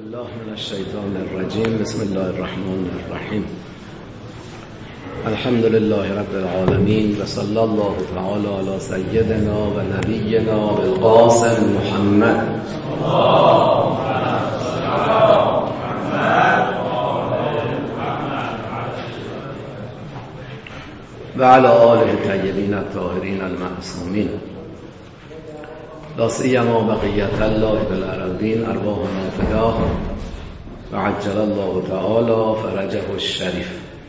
بالله من الشیطان الرجیم. بسم الله الرحمن الرحیم. الحمد لله رب العالمین و صلی الله تعالی علی سیدنا و نبینا بالقاسم محمد و علی آله الطیبین الطاهرین المعصومین. لا سیما بقیت الله بالارضین ارواحنا فداه و عجل الله تعالی فرجه الشریف.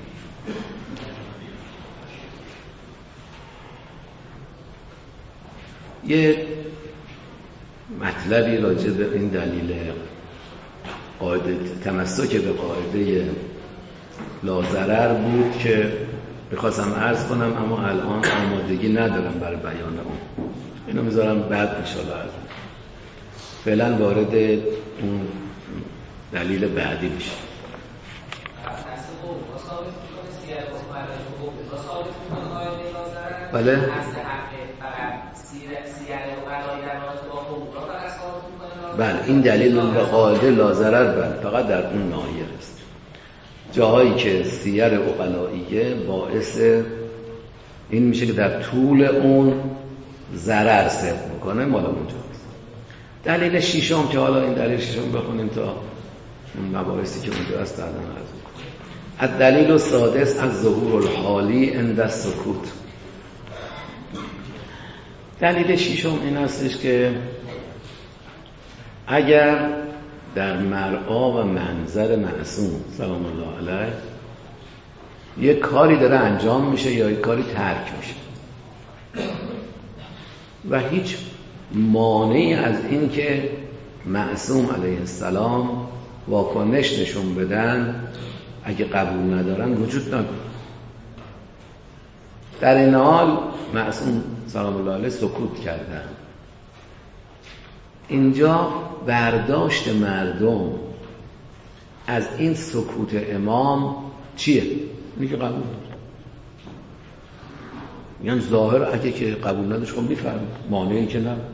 یه مطلبی راجع به این دلیل قاعده تمسک به قاعده لاضرر بود که میخواستم عرض کنم، اما الان آمادگی ندارم برای بیان اون. اینو میذارم بعد انشاءالله عرض. فعلا وارد اون دلیل بعدی میشه. بله. بله این دلیل به قاعده لاضرر بله فقط در اون ناحیه است. جاهایی که سیر عقلائیه باعث این میشه که در طول اون ضرر سبب میکنه، مال اونجاست. دلیل ششم که حالا این دلیل ششم بخونیم تا اون مباحثی که اونجا هست بعداً عرض می‌کنم. الدلیل السادس از ظهور الحالی عند السکوت. دلیل ششم این هستش که اگر در مرعا و منظر معصوم سلام الله علیه یک کاری داره انجام میشه یا یک کاری ترک میشه و هیچ مانعی از این که معصوم علیه السلام واکنش نشون بدن اگه قبول ندارن وجود نداره، در این حال معصوم سلام الله علیه سکوت کردن، اینجا برداشت مردم از این سکوت امام چیه؟ میگه قبول نداره. میگن ظاهر اگه که قبول نداشت خب میفرمید، مانعی که نه.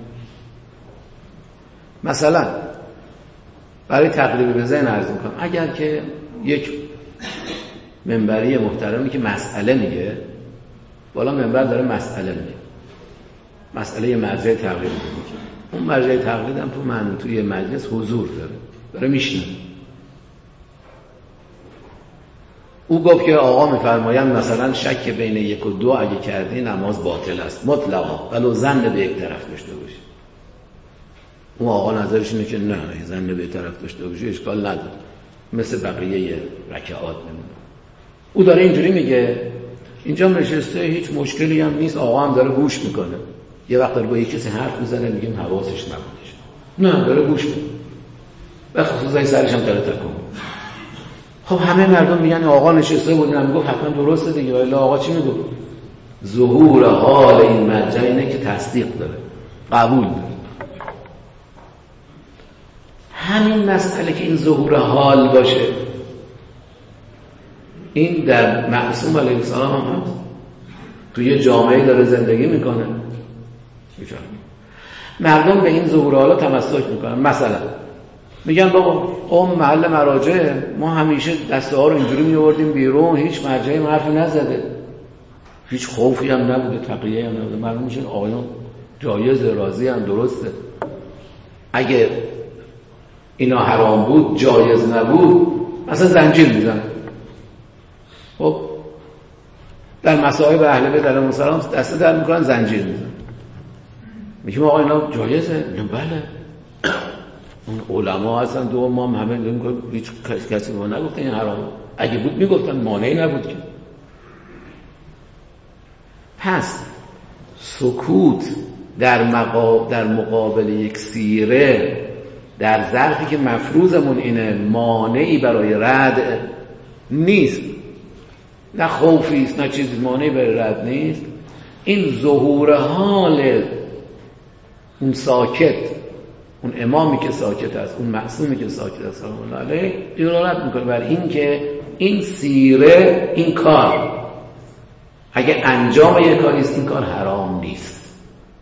مثلا برای تقریب به ذهن عرض میکنم، اگر که یک منبری محترمی که مسئله میگه، بالا منبر داره مسئله میگه، مسئله مرجع تقلید میگه، اون مرجع تقلید هم توی مجلس حضور داره میشنه. او گفت که آقا میفرمایند مثلا شک بین 1 و 2 اگه کردی نماز باطل است مطلقا، ولو ظن به یک طرف داشته باشی. اون آقا نظرش اینه که نه ظن به یک طرف داشته باشی اشکال نداره، مثل بقیه رکعات نمونه. او داره اینجوری میگه، اینجا نشسته هیچ مشکلی هم نیست، آقا هم داره گوش میکنه. یه وقت داره با یک کسی حرف میزنه میگیم حواسش نبودش، نه داره گوش میکنه، به خصوص سرش هم داره تکون. خب همه مردم میگن آقا نشسته بود اینم گفت حتما درسته دیگه، ولی آقا چی میگه؟ ظهور حال این مرجع اینه که تصدیق داره، قبول داره. همین مسئله که این ظهور حال باشه، این در معصوم علیه السلام هم هست. تو یه جامعه داره زندگی میکنه، مردم به این ظهور حالا تمسک میکنن. مثلا میگن بابا اون محل مراجع ما همیشه دسته ها رو اینجوری میوردیم بیرون، هیچ مرجعی حرفی نزده، هیچ خوفی هم نبوده، تقیه هم نبوده. مردم میشن آقایون جایزه، راضی هم، درسته. اگه اینا حرام بود، جایز نبود، اصلا زنجیر میزن. خب در مصائب اهل بیت علیهم السلام دسته در میکنن، زنجیر میزن. میگیم آقا اینا جایزه؟ میگم بله. اون علما هستن دو ما هم همه میگن هیچ کسی ما نگفته این حرامه. اگه بود میگفتن، مانعی نبود که. پس سکوت در مقابل یک سیره در ظرفی که مفروضمون اینه مانعی برای رد نیست، نه خوفی است نه چیزی، مانعی برای رد نیست. این ظهور حال اون ساکت، اون امامی که ساکت است، اون معصومی که ساکت است سلام الله علیه، دلالت میکنه بر این که این سیره، این کار اگه انجام یک کاری است این کار حرام نیست.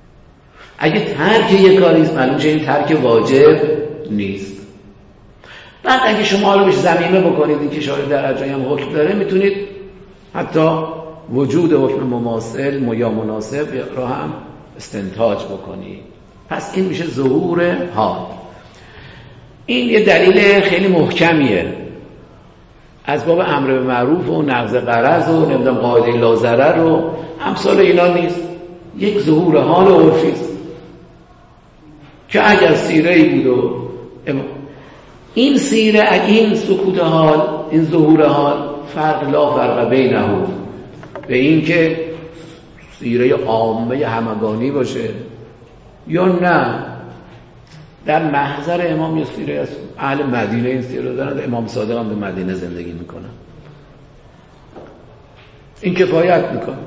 اگه ترک یک کاری است معلوم شه این ترک واجب نیست. بعد اگه شما رو بهش ضمیمه بکنید این که شارع در اجایی هم حکم داره، میتونید حتی وجود حکم مماثل یا مناسب را هم استنتاج بکنید. پس این میشه ظهور حال. این یه دلیل خیلی محکمیه از باب امر به معروف و نقض قرض و نمیدونم قاعده لا ضرر و امثال اینا نیست، یک ظهور حال عرفی است که اگر سیره‌ای بود و این سیره، این سکوت حال، این ظهور حال لا فرق بینه، به این که سیره عامه همگانی باشه یا نه در محضر امام. یه سیره از اهل مدینه این سیره دارن، امام صادق هم به مدینه زندگی میکنن، این کفایت میکنه.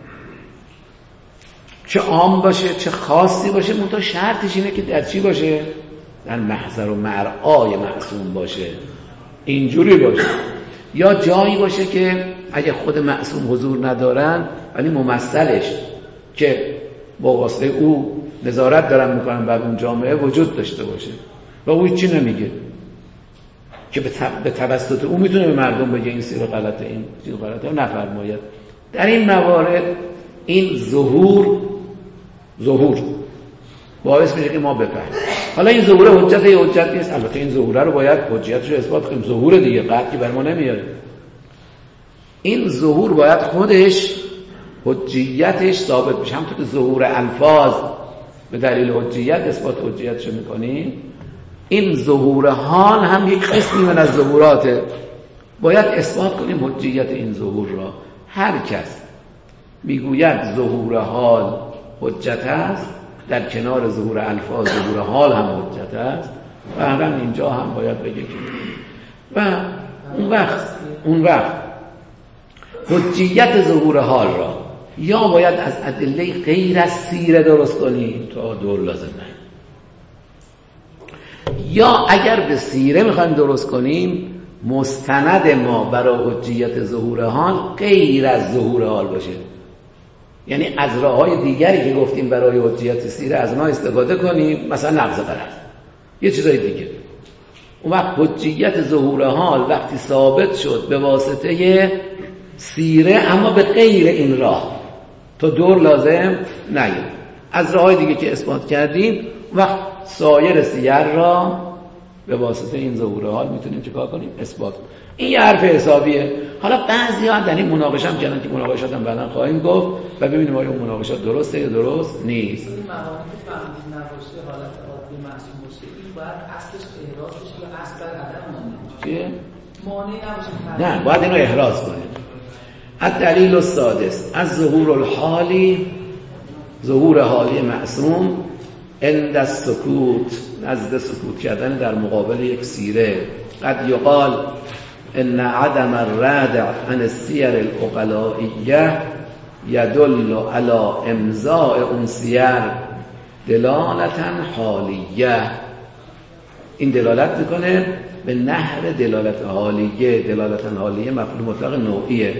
چه عام باشه چه خاصی باشه، منتها شرطش اینه که در چی باشه؟ در محضر و مرعای معصوم باشه، اینجوری باشه. یا جایی باشه که اگه خود معصوم حضور ندارن ولی ممثلش که با واسطه او نظارت دارن میکنن بر اون جامعه وجود داشته باشه و او چی نمیگه، که به توسط او میتونه به مردم بگه این سیر غلطه، این سیر غلطه، نفرماید. در این موارد این ظهور باعث میشه که ما بفهمیم. حالا این ظهور حجت یا حجت نیست، البته این ظهور رو باید حجتش رو اثبات کنیم، ظهور دیگه قطعی بر ما نمیاره. این ظهور باید خودش حجیتش ثابت بشه، همونطور که ظهور الفاظ به دلیل حجیت اثبات حجیتش میکنیم، این ظهور حال هم یک قسمی من از ظهوراته، باید اثبات کنیم حجیت این ظهور را. هر کس میگوید ظهور حال حجت است، در کنار ظهور الفاظ ظهور حال هم حجت است، و هم اینجا هم باید بگه که و اون وقت حجیت ظهور حال را یا باید از ادله غیر از سیره درست کنیم تا دور لازم نه، یا اگر به سیره میخوایم درست کنیم مستند ما برای حجیت ظهور حال غیر از ظهور حال باشه، یعنی از راه‌های دیگری که گفتیم برای حجیت سیره از ما استفاده کنیم، مثلا نقض قرض، یه چیزای دیگه. اون وقت حجیت ظهور حال وقتی ثابت شد به واسطه سیره اما به غیر این راه تا دور لازم نیست، از راه‌های دیگه که اثبات کردیم، وقت سایر سیر را به واسطه این ظهور حال میتونیم چیکار کنیم؟ اثبات کنیم. این یه حرف حسابیه. حالا بعضی‌ها در این مناقشه هم کردن که مناقشات هم بعداً خواهیم گفت و ببینیم آیا اون مناقشات درسته یا درست نیست. این مقامی که فهمید نباشه حالت عادی معصوم باشه، این باید اصلش احراز بشه یا اصل بر عدم مانع چیه؟ مانع نباشه. نه، باید اینو احراز کنیم. الدلیل السادس از ظهور الحالی، ظهور حالی معصوم عند السکوت، نزد سکوت کردن در مقابل یک سیره. قد یقال ان عدم الردع عن السیر العقلائیه یدل علی امضاء اون سیر دلالتا حالیه. این دلالت میکنه به نحو دلالت حالیه. دلالتا حالیه مفعول مطلق نوعیه،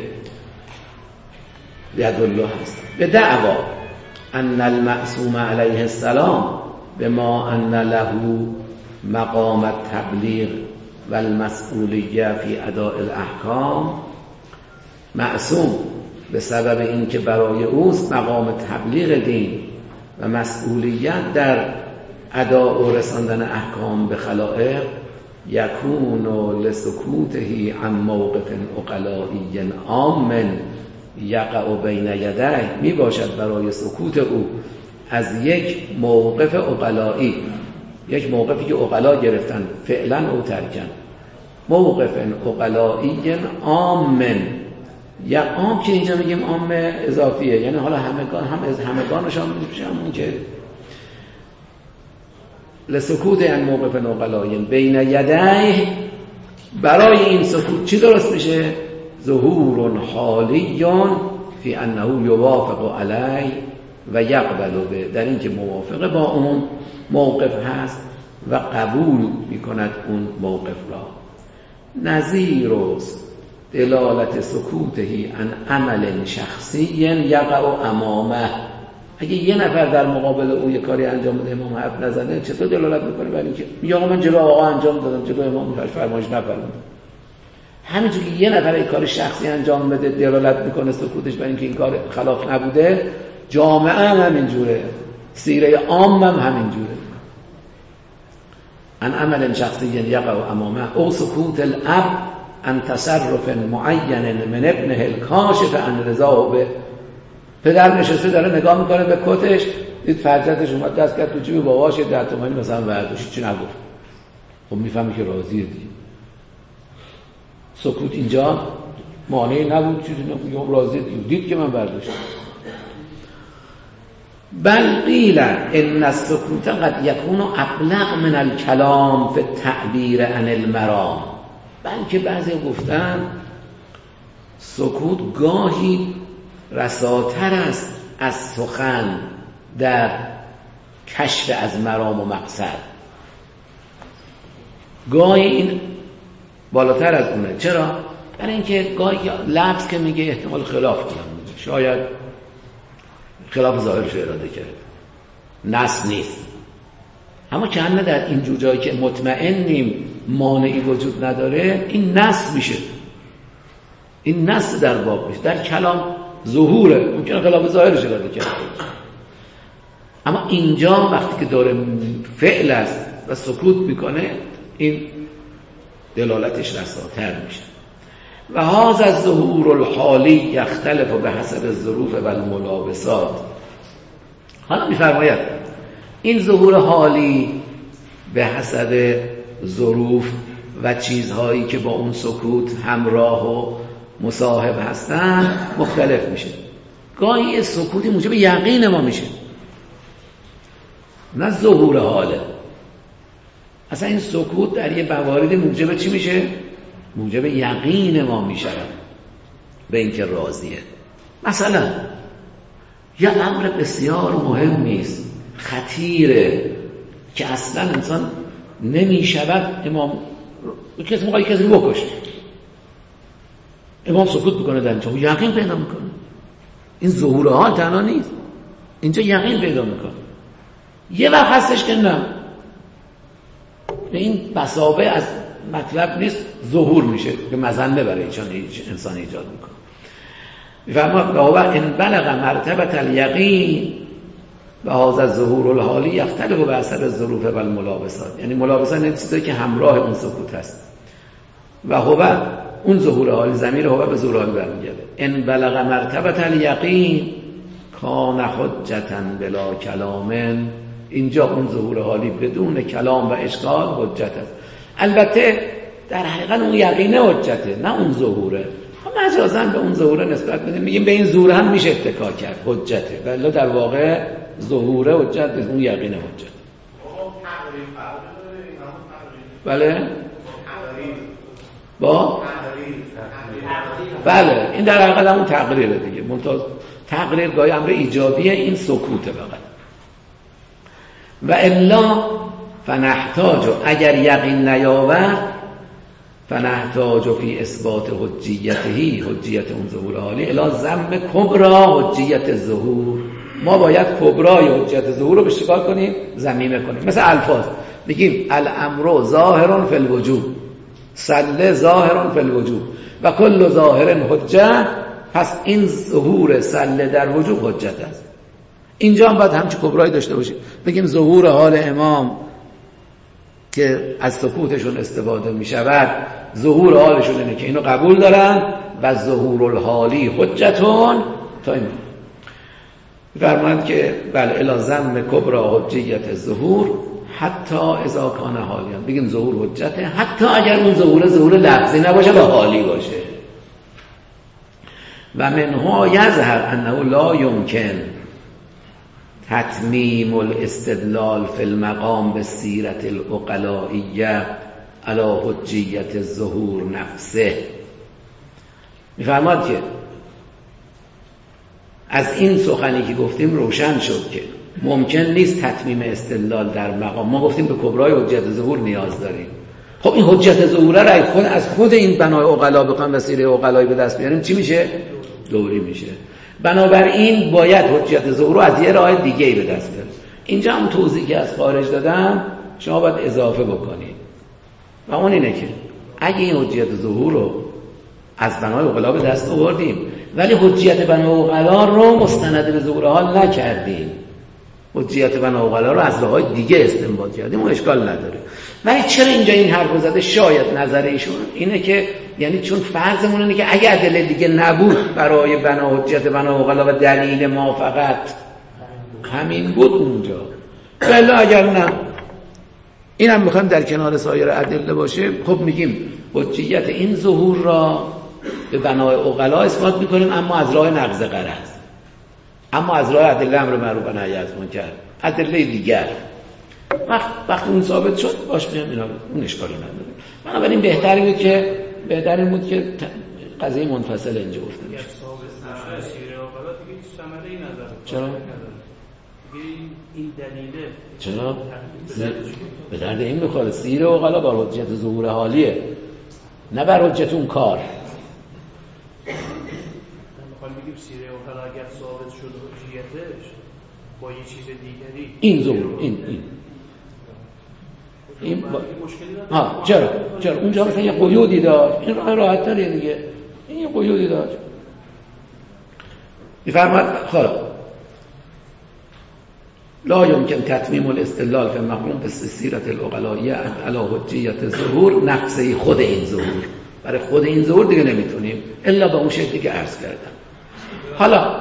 یدل هست. به دعوا ان المعصوم علیه السلام بما ان له مقام التبلیغ و المسئولیه فی اداء الاحکام، معصوم به سبب اینکه برای اوست مقام تبلیغ دین و مسئولیت در اداء و رساندن احکام به خلائق، یکون لسکوته عن موقف عقلائی عام یقع بین یدیه، می باشد برای سکوت او از یک موقف عقلائی، یک موقفی که عقلا گرفتن فعلا او ترکن، موقف عقلائی عام، یا عام که اینجا میگیم عام اضافیه، یعنی حالا همگان هم از همگانش هم میشه، همون که لسکوت عن موقف عقلائی بین یدیه، برای این سکوت چی درست میشه؟ ظهور حالی فی انه یوافق علی و یقبل به، در این که موافق با اون موقف هست و قبول میکند اون موقف را. نظیر دلالت سکوته عن عمل شخصی یقع امامه، اگه یه نفر در مقابل او یه کاری انجام بده امام حرف نزنه چطور دلالت میکنه بر اینکه میگه آقا من جلو آقا انجام دادم، جلو امام فرمایش نفرمودم. همینجور که یه نفر یک کار شخصی انجام بده دلالت میکنه سکوتش بر اینکه این کار خلاف نبوده. جامعه هم همینجوره، سیره عام هم همینجوره. ان عمل شخصی یقع امامه او سکوت الاب ان تصرف معین من ابنه الکاشف عن رضاه به. پدر نشسته داره نگاه میکنه به کتش، دید فرزندش اومد دست کرد تو جیب باباش 10 تومانی مثلا برداشت، چی نگفت. خب میفهمی که راضیه دیگه. سکوت اینجا مانعی نبود، چیزی نبود، راضیه دیگه، دید که من برداشتم. بل قیل ان السکوت قد یکون ابلغ من الکلام فی التعبیر عن المرام. بلکه بعضی گفتن سکوت گاهی رساتر است از سخن در کشف از مرام و مقصد. گاهی این بالاتر از اونه. چرا؟ برای اینکه گاهی لفظ که میگه احتمال خلاف کنم، شاید خلاف ظاهرش اراده کرد، نص نیست. اما که همه در این جور جایی که مطمئنیم مانعی وجود نداره، این نص میشه، این نص در باب میشه. در کلام ظهوره، ممکنه خلاف ظاهرش اراده کرد، اما اینجا وقتی که داره فعل است و سکوت میکنه این دلالتش رساتر میشه. و هذا الظهور الحالی یختلف بحسب الظروف و الملابسات. حالا میفرماید این ظهور حالی به حسب ظروف و چیزهایی که با اون سکوت همراه و مصاحب هستن مختلف میشه. گاهی سکوتی موجب یقین ما میشه، نه ظهور حاله. اصلا این سکوت در یه مواردی موجب چی میشه؟ موجب یقین ما میشه به اینکه راضیه. مثلا یه امر بسیار مهمی است، خطیره، که اصلا انسان نمیشود امام کسی موقعی کسی رو بکشه، امام سکوت بکنه در اینجا یقین پیدا میکنه. این ظهور حال تنها نیست، اینجا یقین پیدا میکنه. یه وقت هستش که نه، این مسابه از مطلب نیست، ظهور میشه که مظنه برای انسان ایجاد میکنه. میفرماید و ان بلغ مرتبه الیقین و هذا الظهور الحالی یختلف بحسب الظروف و الملابسات. یعنی ملابسات این چیزایی که همراه اون سکوت هست. و هو اون ظهور حالی، ضمیر هو به ظهور حالی برمیگرده. ان بلغ مرتبه الیقین کان حجتا بلا کلام. اینجا اون ظهور حالی بدون کلام و اشکال حجت است. البته در حقیقت اون یقینه حجته، نه اون ظهوره. مجازاً به اون ظهوره نسبت بدیم، میگیم به این ظهور هم میشه اتکا کرد، حجته. ولی در واقع ظهوره حجت است، اون یقینه حجت. بله؟ با؟ بله، این در حقیقت همون تقریره دیگه. ممتاز تقریر گاهی امر ایجابیه، این سکوته فقط. و الا فنحتاج، اگر یقین نیاورد فنحتاج فی اثبات حجیته، حجیت اون ظهور حالی، الی ذم کبرا حجیت الظهور. ما باید کبرای حجیت ظهور رو به چیکار کنیم؟ ضمیمه کنیم. مثل الفاظ میگیم الامر ظاهر فی الوجوب، صل ظاهر فی الوجوب و کل ظاهر حجت. پس این ظهور صل در وجوب حجت است. اینجا هم باید همچی کبرایی داشته باشیم، بگیم ظهور حال امام که از سکوتشون استفاده می شود، ظهور حالشون اینه که اینو قبول دارن و ظهور الحالی حجتون. تا این فرمایند که بله الی ذم کبرا حجیت ظهور حتی اذا کان حالیان. بگیم ظهور حجته حتی اگر اون ظهور لفظی نباشه و حالی باشه. و منها یظهر انه لا یمکن تتمیم الاستدلال فی المقام به سیرت العقلائیه علی حجیت الظهور نفسه. میفرماد که از این سخنی که گفتیم روشن شد که ممکن نیست تتمیم استدلال در مقام. ما گفتیم به کبرای حجیت ظهور نیاز داریم. خب این حجیت ظهوره را از خود این بنای عقلا بخوام وسیله عقلایی به دست بیاریم چی میشه؟ دوری میشه. بنابراین باید حجیت ظهور رو از یه راه دیگه‌ای به دست بیارید. اینجا هم توضیحی که از خارج دادم شما باید اضافه بکنید و اون اینه که اگه این حجیت ظهور رو از بنای عقلا به دست آوردیم ولی حجیت بنای عقلا رو مستند به ظهور حال نکردیم، حجیت بنای عقلا رو از راه‌های دیگه استنباط کردیم و اشکال نداره. ولی چرا اینجا این حرف زده؟ شاید نظر ایشون اینه که یعنی چون فرضمون اینه که اگه ادله دیگه نبود برای بنا حجیت بنای عقلا و دلیل ما فقط همین بود اونجا، ولی اگر نه اینم میخوایم در کنار سایر ادله باشه، خب میگیم حجیت این ظهور را به بنای عقلا اثبات میکنیم اما از راه نقض غرض، اما از راه ادله امر معروف و نهی از منکر، ادله دیگر وقتی اون ثابت شد باش میام اینا اون اشکالی نداره. بنابراین بهتر بود که قضیه منفصل اینجا گفته بشه. چرا؟ این دلیله چرا؟ به درد این میخوره. سیر عقلا بر حجیت ظهور حالیه نه بر حجیت اون کار. میخوایم بگیم سیر عقلا اگر ثابت شد حجیتش با یه چیز دیگری این ظهور این چرا اونجا مثلا یه قیودی داشت، این راحت تریه دیگه، این یه قیودی داشت میفرماد خلا لا يمكن تتمیم الاستدلال فی مقرون به سیرت العقلائیه علی حجیت ظهور نفسه خود این ظهور، برای خود این ظهور دیگه نمیتونیم الا به اون شکلی که عرض کردم. حالا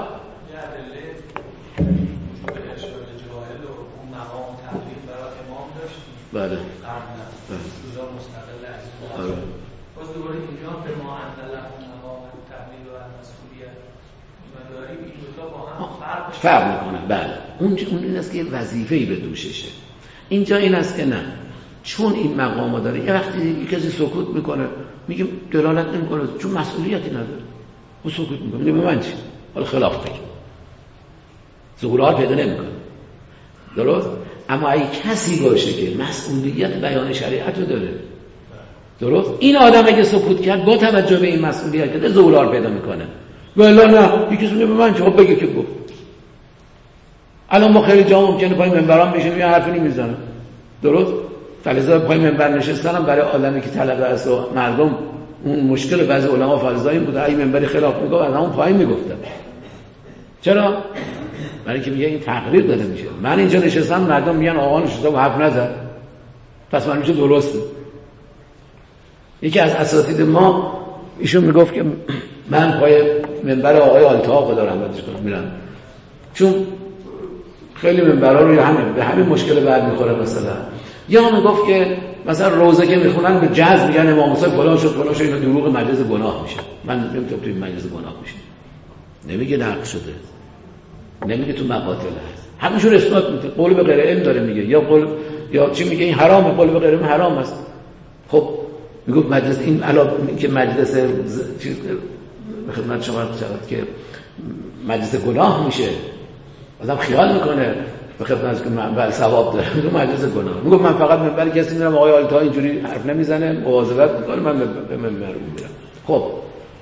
بله جدا مستقل از اون. باز دوباره اینجا به ما انزل مقام تحمیل و مسئولیت ما داریم، این دو تا با هم فرق میکنه. بله اون این است که وظیفه‌ای به دوششه. اینجا این است که نه، چون این مقامو داره یه وقتی یک کسی سکوت میکنه میگیم دلالت نمیکنه چون مسئولیتی نداره، او سکوت میکنه میگه به من چی؟ حالا خلاف بگیم ظهورات پیدا نمیکنه. درست؟ اما اگه کسی باشه که مسئولیت بیان شریعت رو داره، درست؟ این آدم اگه سکوت کرد با توجه به این مسئولیت که ظهورات پیدا میکنه، ولی نه یکی سونه به من چه؟ خب بگه که گفت. الان ما خیلی جا ممکنه پای منبرام بشیم یه حرفی نمیزنه، درست؟ فلزا پای منبر نشستنم برای آدمی که طلبه است و مردم اون مشکل بعضی علما فلزا این بود اگه منبری خلاف میگفت از همون پایین میگفتن. چرا؟ برای که میگه این تقریر داده میشه. من اینجا نشستم مردم میگن آقا نشسته و حرف نزد پس من میشه درسته. یکی از اساتید ما ایشون میگفت که من پای منبر آقای آلتا خدا رحمتش کنه میرم، چون خیلی منبرها رو به همین مشکل بعد میخوره. مثلا یا میگفت که مثلا روزه که میخونن به جذب میگن امام موسی فلان شد اینا دروغ مجلس گناه میشه. من نمیتونم توی مجلس گناه میشه، نمیگه نقد شده، نمیگه تو مقاتل هست، همینجور اثبات میکنه. قول به غیر علم داره میگه، یا قول یا چی میگه این حرامه، قول به غیر علم حرام است. خب میگه مجلس این علاوه که مجلس چیز به خدمت شما شود که مجلس گناه میشه، آدم خیال میکنه به خدمت که من ثواب داره، میگه مجلس گناه. میگه من فقط منبر کسی میرم آقای آلتا اینجوری حرف نمیزنه مواظبت میکنه من به منبر میرم. خب اونجا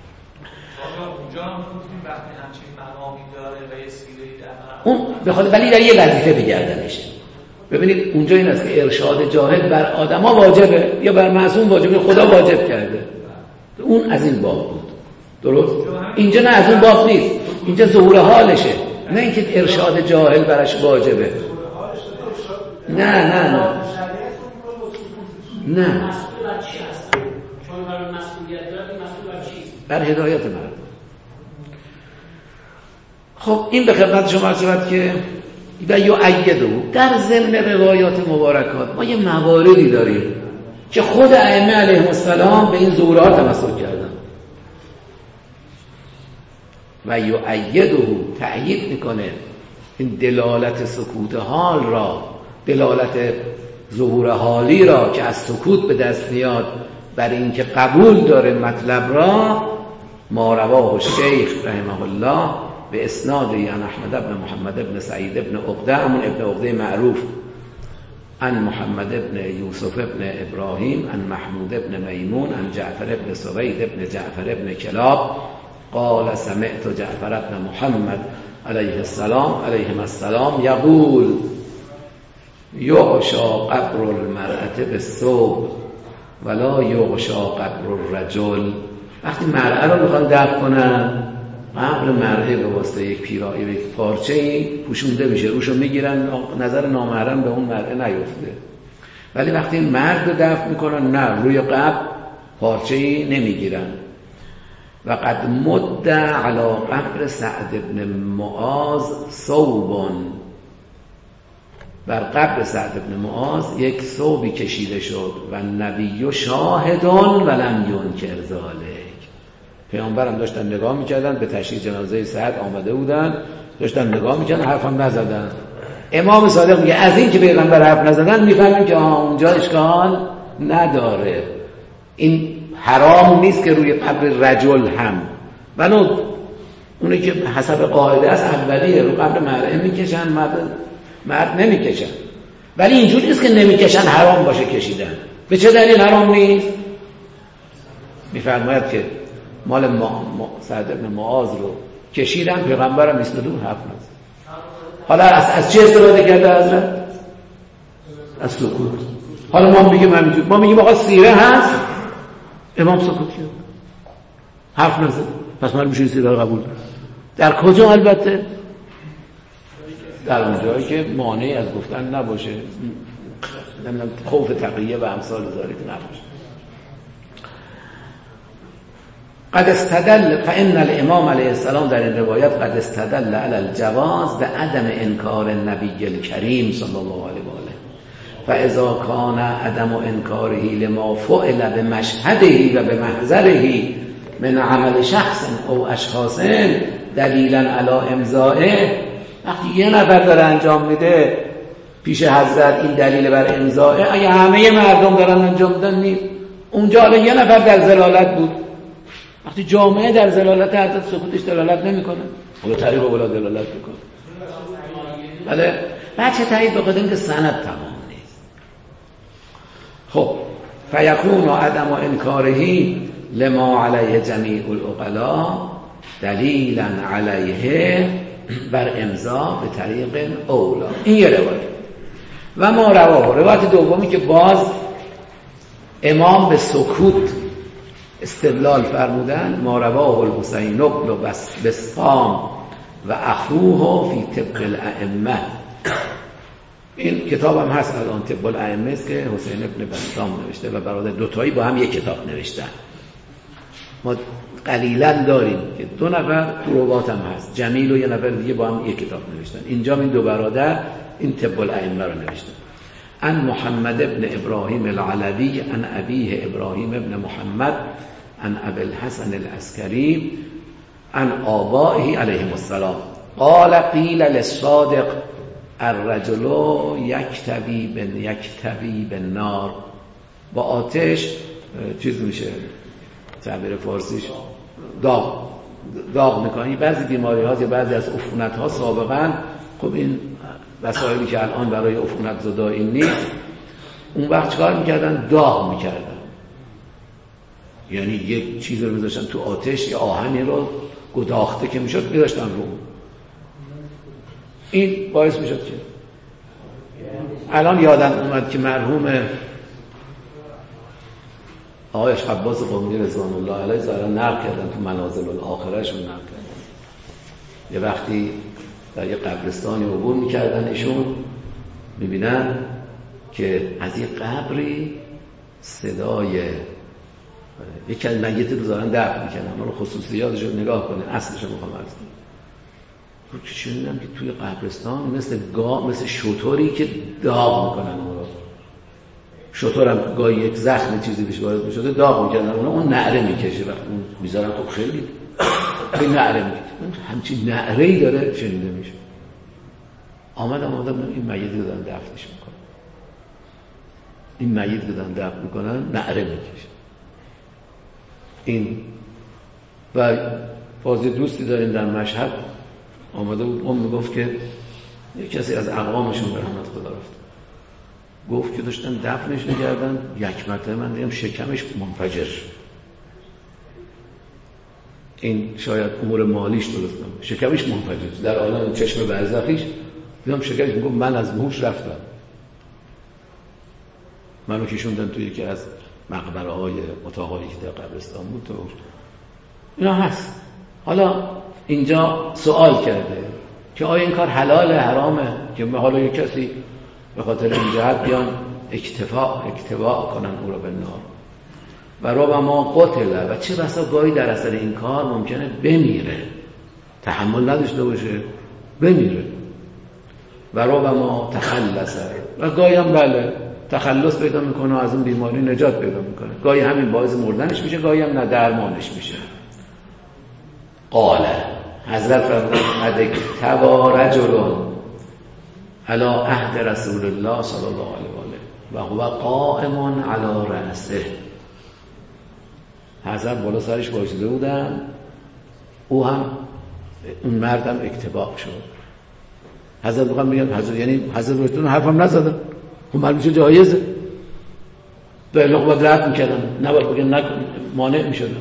هم گفتیم وقتی همچین مقامی داره و یه سیری در اون بخاطر ولی در یه وظیفه بگردنشه. ببینید اونجا این است که ارشاد جاهل بر آدما واجبه یا بر معصوم واجبه، خدا واجب کرده. اون از این باب بود، درست؟ اینجا نه از اون باب نیست، اینجا ظهور حالشه، نه اینکه ارشاد جاهل برش واجبه. نه مسئول بر چی هست؟ چون برای مسئولیت دارد مسئول بر چی؟ بر هدایت مردم. خب این به خدمت شما عرض که و یؤیده در ضمن روایات مبارکات ما یه مواردی داریم که خود ائمه علیهم السلام به این ظهورات تمسک کردن و یؤیده تأیید میکنه این دلالت سکوت حال را، دلالت ظهور حالی را که از سکوت به دست میاد بر این که قبول داره مطلب را، ما رواه الشیخ رحمه الله به اسناد عن احمد بن محمد بن سعید بن عقده، همون ابن عقده معروف، عن محمد بن یوسف بن ابراهیم، عن محمود بن میمون، عن جعفر بن سوید بن جعفر بن کلاب قال سمعت جعفر بن محمد علیه السلام یقول یغشا قبر المرأة بالثوب ولا یغشا قبر الرجل. وقتی مرأة رو میخوان دفن کنن، قبر مرأة به واسطه یک پیراهی به یک پارچه‌ای پوشونده میشه، روشو میگیرن نظر نامحرم به اون مرأة نیفته. ولی وقتی مرد رو دفن میکنن نه، روی قبر پارچه‌ای نمیگیرن. و قد مد علی قبر سعد بن معاذ ثوب، بر قبر سعد بن معاذ یک ثوبی کشیده شد و نبی شاهد ولم ینکر ذلک. پیامبرم داشتن نگاه میکردن، به تشییع جنازه سعد آمده بودن، داشتن نگاه میکردن، حرفم نزدن. امام صادق میگه از این که پیغمبر حرف نزدن میفهمیم که اونجا اشکال نداره، این حرام نیست که روی قبر رجل هم، ولو اونی که حسب قاعده است اولیه رو قبر مرأة میکشن، مرد نمیکشن. ولی اینجوری نیست که نمیکشن حرام باشه کشیدن. به چه دلیل حرام نیست؟ میفرماید که مال سعد بن معاذ رو کشیدن، پیغمبرم ایستاده بود حرف نزد. حالا از چه استفاده کرده حضرت؟ از سکوت. حالا ما میگیم آقا سیره هست، امام سکوت کرد، حرف نزد، پس من میشه سیره رو قبول کنم. در کجا؟ البته در اون جایی که مانعی از گفتن نباشه، خوف تقیه و امثال ذالک نباشه. قد استدل فإن الامام علیه السلام در این روایت قد استدل علی الجواز بعدم انکار النبی الکریم صلی الله علیه و آله، فاذا کان عدم انکاره لما فعل بمشهده و بمحضره من عمل شخص او اشخاص دلیلا علی امضائه. وقتی یه نفر داره انجام میده پیش حضرت این دلیل بر امضائه، اگه همه مردم دارن انجام میدن نیست. اونجا حالا یه نفر در ضلالت بود، وقتی جامعه در ضلالت حضرت سکوتش دلالت نمیکنه، اون طریق اولا دلالت میکنه. بله بچه تایید بخاطر اینکه سند تمام نیست. خب فیکون عدم انکاره لما علیه جمیع العقلاء دلیلا علیه بر امضا به طریق اولا. این یه روایت. و ما روایت دومی که باز امام به سکوت استدلال فرمودن، ما رواه الحسین بن بسطام و اخوه فی طب الائمه. این کتاب هم هست الان، طب الائمه است که حسین بن بسطام نوشته و برادر دوتایی با هم یک کتاب نوشتن. ما قلیلا داریم که دو نفر تو روات هم هست، جمیل و یه نفر دیگه با هم یک کتاب نوشتن. اینجا این دو برادر این طب الائمه رو نوشتن. عن محمد بن ابراهیم العلوی عن ابیه ابراهیم بن محمد عن ابی الحسن العسکری عن آبائه علیهم السلام قال قیل للصادق الرجل یکتوی بالنار. با آتش چیز میشه، تعبیر فارسیش داغ میکنی. بعضی بیماری ها یا بعضی از عفونت ها سابقا، خب این وسایلی که الان برای عفونت زدایی نیست، اون وقت چکار میکردن؟ داغ میکردن، یعنی یک چیز رو میذاشتن تو آتش، یا آهنی رو گداخته که میشد میذاشتن رو. این باعث میشد که الان یادم اومد که مرحوم آقای عباس قمی رضوان الله علیه ظاهرا نقل کردن تو منازل الاخرهشون نقل کردن. یه وقتی در یه قبرستانی عبور میکردن، ایشون میبینن که از یه قبری صدای یک از میت رو دارن دفن میکنن. ما رو خصوصیاتش رو نگاه کنید، اصلش رو میخوام عرض کنم. رو که شنیدم که توی قبرستان مثل شطوری که داغ میکنن اون رو. شطور هم گاهی یک زخم چیزی بهش وارد میشده داغ میکنن اون نعره میکشه، وقتی اون میذارن خب خیلی نعره میکشه، همچین نعره‌ای داره شنیده میشه. آمدم این میت رو دارن دفنش میکنن، این میت رو دارن دفن میکنن، نعره میکشه. این و بازی دوستی داریم در مشهد، آمده بود میگفت که یک کسی از اقوامشون به رحمت خدا رفت، گفت که داشتن دفنش میکردن، یک مرتبه من دیدم شکمش منفجر شد. این شاید امور مالیش درست نبود، شکمش منفجر در عالم چشم برزخیش دیدم شکمش میگم من از هوش رفتم، منو کشوندن توی یکی از مقبره‌های اتاقایی که در قبرستان بود تو اینا هست. حالا اینجا سوال کرده که آیا این کار حلاله حرامه که حالا یک کسی به خاطر این جهت بیان اکتفا کنن او را به نار و ربما قتل و چه بسا گاهی در اثر این کار ممکنه بمیره، تحمل نداشته باشه بمیره و ربما تخلص و گاهی هم بله تخلص پیدا میکنه و از اون بیماری نجات پیدا میکنه، گاهی همین باعث مردنش میشه گاهی هم نه درمانش میشه. قال حضرت فرمودن ادک تبا رجل علی عهد رسول الله صلی الله علیه و آله و هو قائم علی رأسه. حضرت بالا سرش وایساده بودن، او هم اون مردم اکتباع شد. حضرت بخوام میگن حضرت یعنی حضرت بهتون حرفم نزدن، خب معلومه جایزه به لقمه رد میکردن، نباید بگن نکن، مانع میشدن.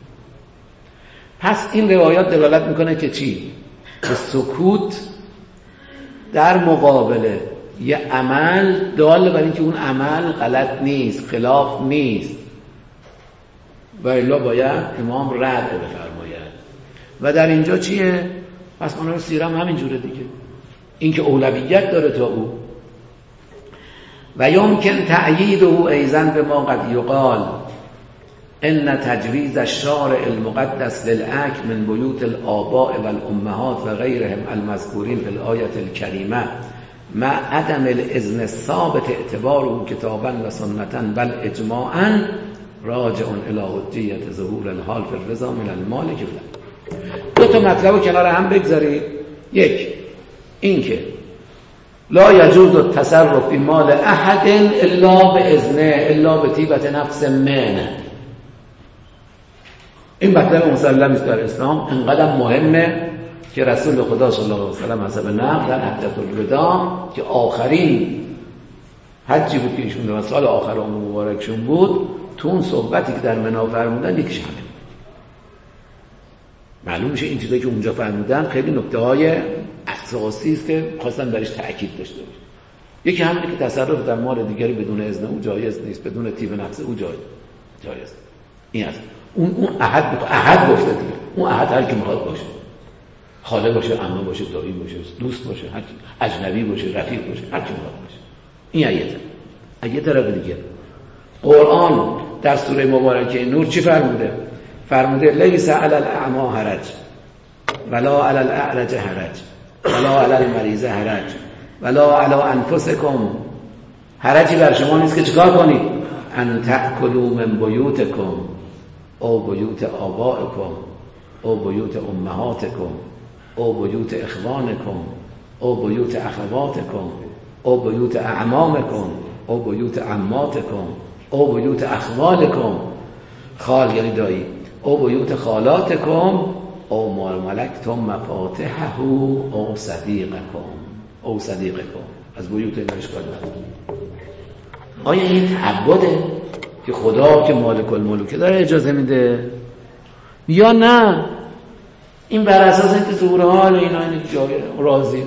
پس این روایات دلالت میکنه که چی؟ که سکوت در مقابل یه عمل دال بر اینکه اون عمل غلط نیست، خلاف نیست و الا باید امام رد بفرماید. و در اینجا چیه؟ پس منو سیرم همین جوره دیگه، اینکه اولویت داره تا او و یمکن تأییده ایضا به ما قد یقال ان تجویز الشارع المقدس للأکل من بیوت الآباء والأمهات و غیرهم المذکورین فی الآیة الکریمه مع عدم الاذن الثابت اعتباره کتابا و سنتا بل اجماعا راجع الی حجیت ظهور الحال فی الرضا من المالک. دو تا مطلب رو کنار هم بگذارید. یک، این که لا یجوز التصرف فی مال احد الا باذنه الا بطیبة نفس منه. این مطلب مسلم است در اسلام، اینقدر مهمه که رسول خدا صلی الله علیه و سلم حسب نقل در حجة الوداع که آخرین حجی بود که ایشون در سال آخر عمر مبارکشون بود، تو اون صحبتی که در منی فرمودن یکیش همه معلوم میشه این چیزایی که اونجا فرمودن خیلی نکته‌های اساسی است که خواستن برش تأکید داشته باشه. یکی همینه که تصرف در مال دیگری بدون اذن او جایز نیست، بدون طیب نفس او جایز. این است. اون احد گفته دیگه، اون احد هر کی میخواد باشه، خاله باشه، عمه باشه، دایی باشه، دوست باشه، هر اجنبی باشه، رفیق باشه، هر کی میخواد باشه. این آیه طرف دیگه قرآن در سوره مبارکه نور چی فرموده؟ فرموده لیس علی الاعمى حرج ولا علی الاعرج حرج ولا علی المریض حرج ولا علی انفسکم. حرجی بر شما نیست که چیکار کنید؟ ان تأکلوا من بیوتکم او بیوت آبائکم او بیوت امهاتکم او بیوت اخوانکم او بیوت اخواتکم او بیوت اعمامکم او بیوت عماتکم او بیوت اخوالکم، خال یعنی دایی، او بیوت خالاتکم او ما ملکتم مفاتحه او صدیقکم از بیوت این اشکال نداره. آیا این تعبده که خدا که مالک الملوکه داره اجازه میده یا نه این بر اساس اینکه ظهور حال اینا جای راضی؟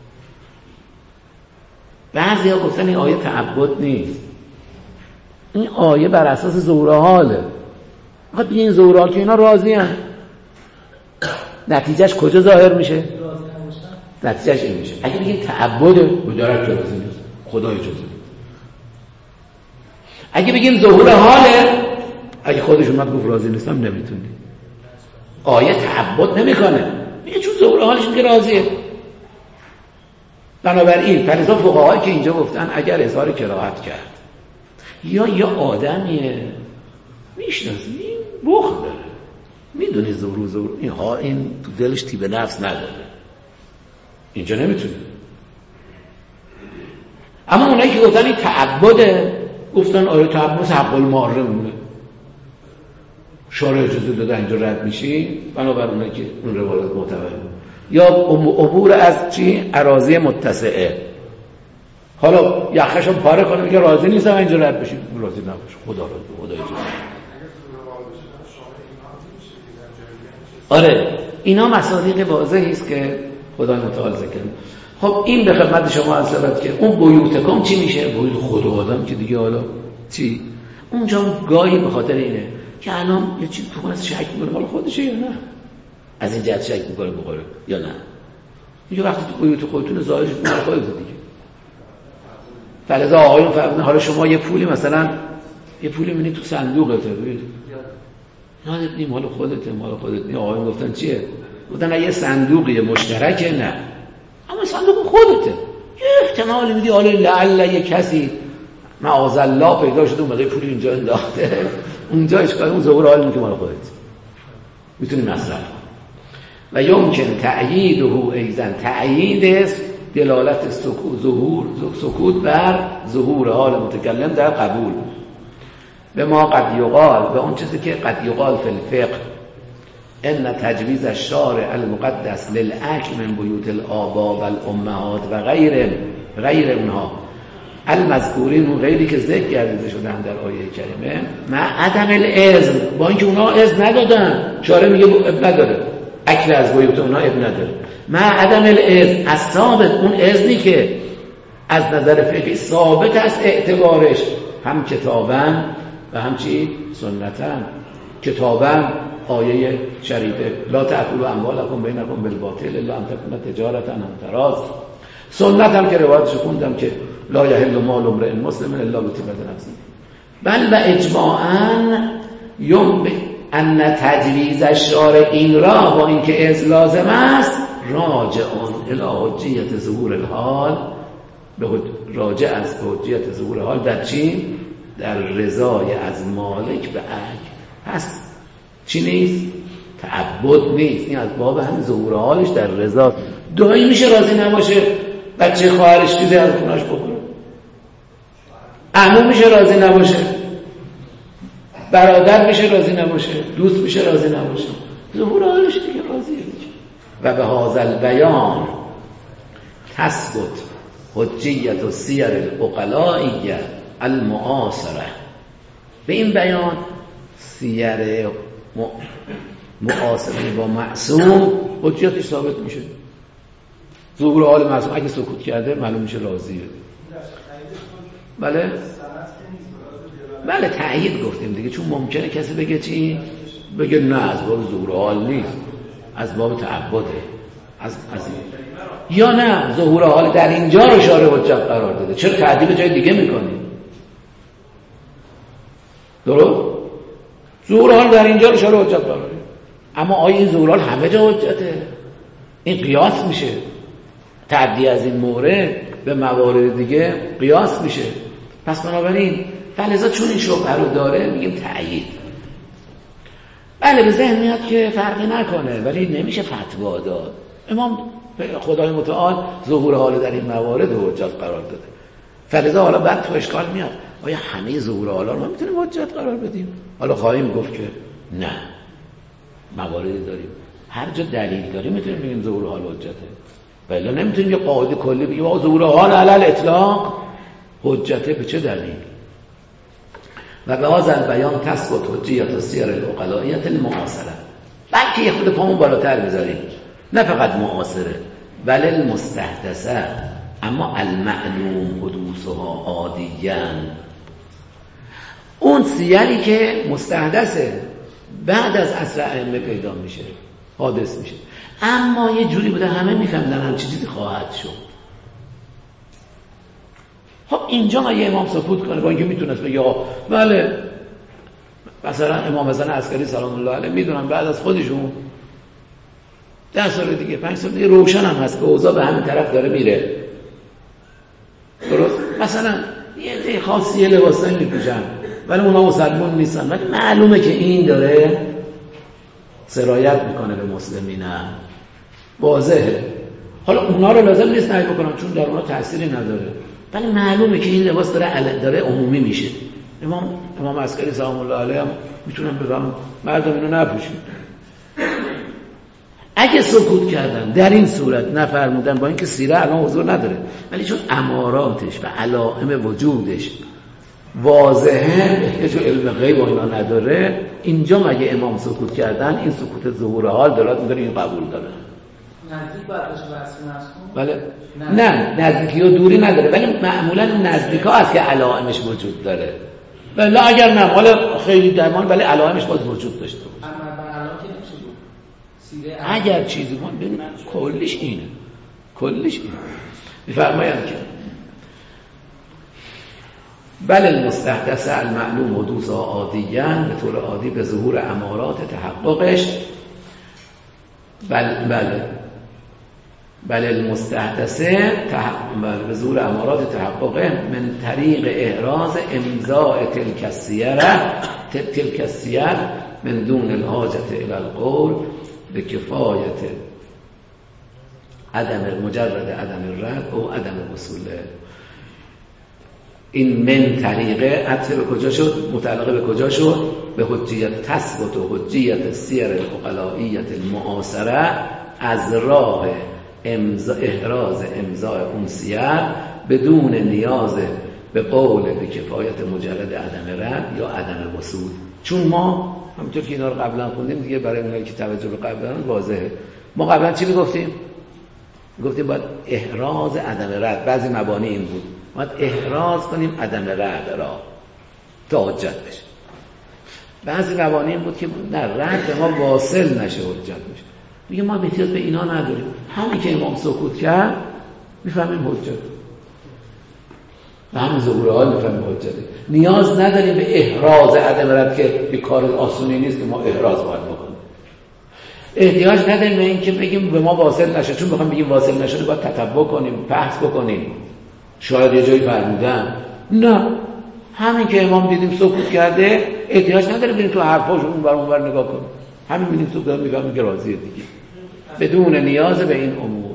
بعضی ها گفتن این آیه تعبد نیست، این آیه بر اساس ظهور حاله. فقط بگین ظهور حال که اینا راضی هن، نتیجهش کجا ظاهر میشه؟ نتیجهش این میشه اگه بگین تعبده مجرد که راضی نیست، خدا اجازه میده. اگه بگیم ظهور حاله، اگه خودش اومد گفت راضی نیستم نمیتونی، آیه تعبد نمیکنه، میگه چون ظهور حالش میگه راضیه. بنابراین فلسفه فقهایی که اینجا گفتن اگر اظهار کراهت کرد یا یه آدمیه میشناسی بخل داره، میدونی ظهور این تو دلش طیب نفس نداره، اینجا نمیتونه. اما اونایی که گفتن این تعبده، گفتن آره تعبد حق المعرض مونه، شارع اجازه داده اینجا رد میشی، بنابراین اونایی که اون روایت معتبره. یا عبور از چی؟ اراضی متسعه، حالا یخشو پاره کنه میگه راضی نیستم اینجا رد بشی، راضی نباش، خدا اجازه. آره اینا مصادیق واضحی است که خدای متعال ذکر می‌کنه. خب این به خدمت شما عرض شود که اون بیوتکم چی میشه؟ بیوت خود آدم که دیگه حالا چی؟ اونجا گاهی به خاطر اینه که الان یه چیز تو خودش شک می‌کنه مال خودشه یا نه، از این جهت شک می‌کنه بخوره یا نه. میگه وقتی تو بیوت خودتون ظاهرش مال خودت دیگه. فلذا آقایون فرمودن حالا شما یه پولی مثلا یه پولی می‌بینید تو صندوقته ببینید یادت نیم مال خودته مال خودت نیم. آقایون گفتن چیه؟ گفتن یه صندوقی مشترکه نه اما صندوق خودته. یه احتمالی میدی حالا لعل یه کسی معاذالله پیدا شده اون موقع پولی اینجا انداخته اونجا اشکال اون ظهور حال میگه مال خودت میتونی مصرف و یمکن تأییده ایضا تأیید دلالت سکوت بر ظهور حال متکلم در قبول به ما قد یقال به اون چیزی که قد یقال فی الفقه ان تجویز الشارع المقدس للاکل من بیوت الآباء والامهات و غیر اونها المذکورین و غیری که ذکر گردیده شدن در آیه کریمه مع عدم الاذن با اینکه اونها اذن ندادن شارع میگه اب نداره اکل از بیوت اونها اب نداره مع عدم الاذن از ثابت اون اذنی که از نظر فقهی ثابت است اعتبارش هم کتابن و همچی سنتن. کتابن آیه شریفه لا تأکلوا اموالکم بینکم بالباطل الا ان تکون تجارة عن تراض. سنت هم که روایتش خوندم که لا یحل مال امرئ مسلم الا بطیبة نفسه. بل و اجماعا ان تجویز الشارع این را با اینکه از لازم است راجعون الی حجیت ظهور الحال راجع از حجیت ظهور حال در چی؟ در رضای از مالک به عقل هست. چی نیست؟ تعبد نیست. این از باب همین ظهور حالش در رضا. دایی میشه راضی نباشه بچه خواهرش چیزی از خونه‌اش بخوره، عمو میشه راضی نباشه، برادر میشه راضی نباشه، دوست میشه راضی نباشه، ظهور حالش دیگه راضیه دیگه. و به هذا البیان تثبت حجیت السیر العقلائیه المعاصره. به این بیان سیر معاصره با معصوم حجیتش ثابت میشه. ظهور حال معصوم اگه سکوت کرده معلوم میشه راضیه. بله تأیید گفتیم دیگه، چون ممکنه کسی بگه چی؟ بگه نه از باب ظهور حال نیست، از باب تعبده از یا نه ظهور حال در اینجا رو شارع حجت قرار داده، چرا تعدیل جای دیگه میکنی؟ درست؟ ظهور حال در اینجا رو شارع حجت قرار داده، اما آیا این ظهور حال همه جا حجته؟ این قیاس میشه. تعدی از این مورد به موارد دیگه قیاس میشه. پس بنابراین فلذا چون این شبهه رو داره میگیم تأیید. بله به ذهن میاد که فرقی نکنه ولی نمیشه فتوا داد. امام خدای متعال ظهور حال در این موارد حجت قرار داده. فلذا حالا بعد تو اشکال میاد آیا همه ظهور حالا رو ما میتونیم حجت قرار بدیم؟ حالا خواهیم گفت که نه، مواردی داریم هر جا دلیل داریم میتونیم بگیم ظهور حال حجته، ولی نمیتونیم یه قاعده کلی بگیم آقا ظهور حال علی الاطلاق حجته. به چه دلیل؟ و به هذا البیان تثبت حجیت السیر العقلائیه المعاصره. بلکه یه خود پامون بالاتر بذاریم، نه فقط معاصره بل المستحدثه، اما المعلوم حدوثها عادیاً. اون سیری که مستحدثه بعد از عصر ائمه پیدا میشه، حادث میشه، اما یه جوری بوده همه میفهمیدن هم چیزی خواهد شد. خب اینجا ما یه امام سکوت کنه با اینکه میتونست بگه بله مثلا امام حسن عسکری سلام الله علیه میدونم بعد از خودشون 10 سال دیگه 5 سال دیگه روشن هم هست که اوضاع به همین طرف داره میره. درست؟ مثلا یه خاصیه لباسایی میپوشن ولی اونا مسلمان نیستن، ولی معلومه که این داره سرایت میکنه به مسلمین، واضحه. حالا اونا رو لازم نیست نهی بکنم چون در اونا تأثیری نداره، ولی معلومه که این لباس داره عمومی میشه. امام عسکری سلام الله علیه هم میتونن بفهمن مردم اینو نپوشن. اگه سکوت کردن در این صورت نفرمودن با اینکه سیره الان حضور نداره، ولی چون اماراتش و علائم وجودش واضحه که تو علم غیب و اینا نداره، اینجا مگه امام سکوت کردن، این سکوت ظهور حال دلالت می‌کنه این قبول داره. نزدیک باید باشه واسه مسکون؟ بله. نه نزدیکی و دوری نداره، ولی معمولا نزدیکا هست که علائمش وجود داره. بله اگر نه حالا خیلی درمان ولی علائمش باید وجود داشته باشه. اما به علائم که نمیشه بود. سیره اگر چیزی ما ببینن کلش اینه. می‌فرمایند که بل المستحدث المعلوم حدوث عادیاً، به طور عادی به ظهور امارات تحققش. بل المستحدث به ظهور امارات تحققه من طریق احراز امضاء تلک السیر من دون الحاجة الى القول به کفایت مجرد عدم الرد او عدم وصوله. این من طریقه عطف به کجا شد؟ متعلقه به کجا شد؟ به حجیت تثبت و حجیت سیر العقلائیت المعاصره از راه احراز امضاء اون سیر بدون نیاز به قول به کفایت مجرد عدم رد یا عدم وصول. چون ما همونطور که اینا رو قبلا خوندیم دیگه، برای اونایی که توجه به قبلا واضحه. ما قبلا چی میگفتیم باید احراز عدم رد، بعضی مبانی این بود باید احراز کنیم عدم رد را تا حجت بشه. بعضی مبانی این بود که نه، رد به ما واصل نشه حجت بشه. میگه ما احتیاج به اینا نداریم، همین که امام سکوت کرد میفهمیم حجت، همین ظهور حال میفهمیم حجت. نیاز نداریم به احراز عدم رد که یک کار آسونی نیست که ما احراز باید بکنیم. احتیاج نداریم به این که بگیم به ما واصل نشه، چون بخوام بگیم واصل نشده باید تتبع کنیم، بحث بکنیم، شاید یه جایی فرمودن. نه، همین که امام دیدیم سکوت کرده احتیاج نداره بریم تو حرفاش اونور نگاه کنیم، همین می‌بینیم سکوت کرده میگم که راضیه دیگه، بدون نیاز به این امور.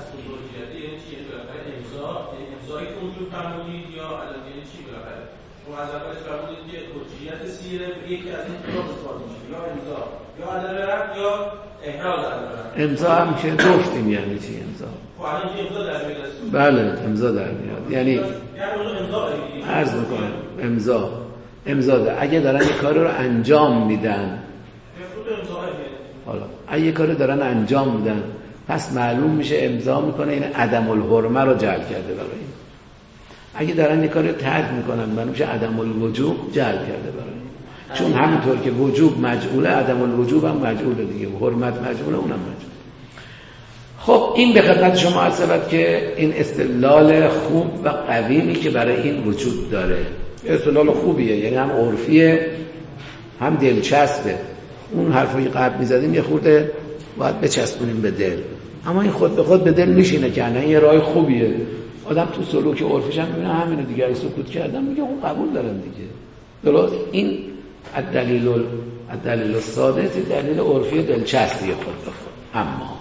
امضایی که وجود فرمودید یا علامه چی بالاخره شما از اولش فرمودید که حجیت سیره یکی از این دو استفاده میشه، یا امضا یا عدم رد یا احراز عدم رد. امضا هم که گفتیم یعنی چی امضا؟ خب الان که امضا در میاد. بله امضا در میاد، یعنی امضا عرض میکنم امضا اگه دارن یک کار رو انجام میدن، حالا اگه کاری دارن انجام میدن پس معلوم میشه امضا میکنه این عدم الحرمه رو جعل کرده برای این. اگه دارن یک کاری رو ترک میکنن معلوم میشه عدم الوجوب جعل کرده برای این. چون همینطور که وجوب مجعوله، عدم الوجوب هم مجعوله دیگه، حرمت مجعوله اونم مجعوله. خب این به خدمت شما عرض شود که این استدلال خوب و قویمی که برای این وجود داره، استدلال خوبیه، یعنی هم عرفیه هم دلچسبه. اون حرفی که قبل می‌زدیم یه خورده باید بچسبونیم به دل، اما این خود به خود به دل میشینه که نه یه راه خوبیه. آدم تو سلوک عرفش هم میبینه همینه دیگه، سکوت کردن میگه اون قبول دارن دیگه. درست این الدلیل السادس دلیل عرفی دلچسبیه خود به خود.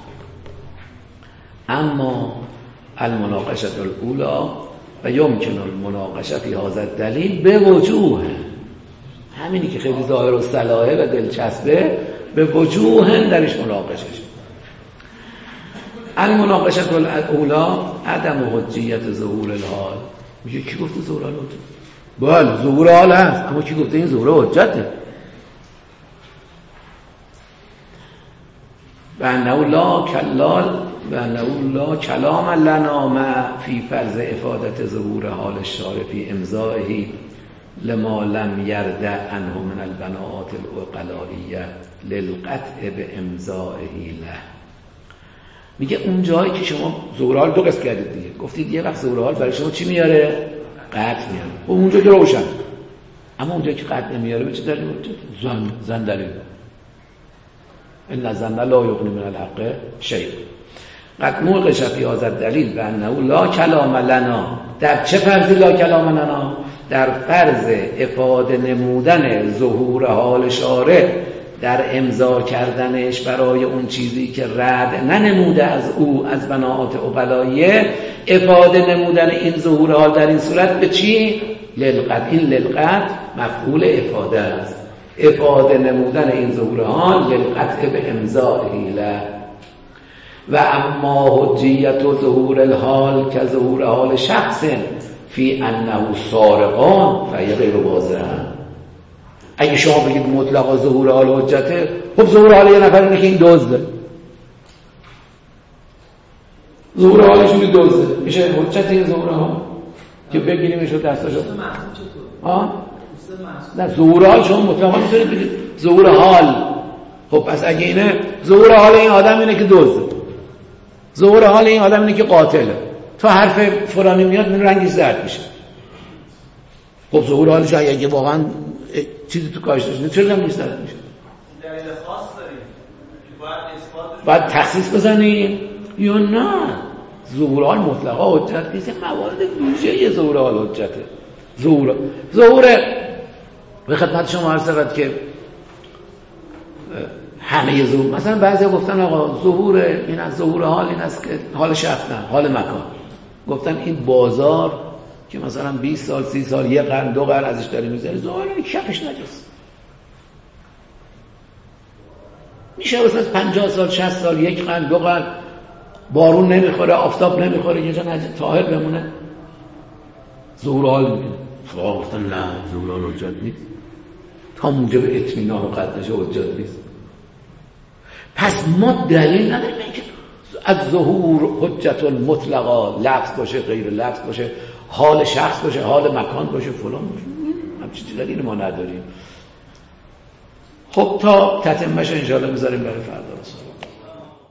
اما المناقشه الاولی و یمکن المناقشه فی هذا الدلیل به وجوه، همینی که خیلی ظاهر و صلاحه و دلچسبه، به وجوه درش مناقشه شد. المناقشه الاولی عدم حجیت ظهور الحال. میگه کی گفته ظهور الحال؟ بله ظهور حال هست، اما کی گفته این ظهور حجته؟ و انه لا کلام لنا ما فی فرض افادت ظهور حال الشارع فی امضائه لما لم یرد عنه من البناءات العقلائیه للقطع به امضائه له. میگه اون جایی که شما ظهور حال دو قسم کردید دیگه، گفتید یه وقت ظهور حال برای شما چی میاره؟ قطع میاره. خب اونجا که روشن، اما اونجایی که قطع نمیاره به چه دلیل؟ زن دلیل. ان الظن لا یغنی من الحق شیء. قد موقش فی هذا الدلیل و انه لا کلام لنا. در چه فرضی لا کلام لنا؟ در فرض افاده نمودن ظهور حال شارع در امضا کردنش برای اون چیزی که رد ننموده از او از بناءات عقلائیه، افاده نمودن این ظهور حال در این صورت به چی؟ للقطع. این للقطع مفعول افاده است، افاده نمودن این ظهور حال للقطع به امضائه له. و اما حجیت و ظهور الحال که ظهور حال شخص فی انه سارقان فهی غیر واضح. اگه شما بگید مطلقا ظهور حال حجته، خب ظهور حال یه نفر اینه که این دزده، ظهور حالش اینه دزده، میشه حجت این ظهور حال که بگیریمش رو دستاشو. نه ظهور حال شما مطلقا میتونید بگید ظهور حال. خب پس اگه اینه ظهور حال این آدم اینه که دزده، ظهور حال این آدم اینه که قاتله، تا حرف فلانی میاد من رنگش زرد میشه. خب ظهور حالش اگه واقعا چیزی تو کارش داشته چرا رنگش زرد میشه؟ دلیل خاص داریم باید تخصیص بزنیم یا نه؟ ظهور حال مطلقا حجت نیست، موارد ویژه ظهور حال حجته. ظهور به خدمت شما عرض شود که همه ظهور، مثلا بعضی گفتن آقا ظهور این از ظهور حال این است که حال شخص نه، حال مکان. گفتن این بازار که مثلا 20 سال 30 سال یه قرن دو قرن ازش داری میذاری، ظاهرا کفش نجاست. میشه مثلا 50 سال 60 سال یک قرن دو قرن بارون نمیخوره، آفتاب نمیخوره، یه جا طاهر بمونه، ظهور حال میگه. فقها گفتن نه ظهور حال حجت نیست، تا موجب اطمینان و قدرش حجت نیست. پس ما دلیل نداریم اینکه از ظهور حجت مطلقا لفظ باشه غیر لفظ باشه، حال شخص باشه حال مکان باشه فلان باشه، همچین دلیلی ما نداریم. خب تا تتمهش انشاءالله میذاریم برای فردا.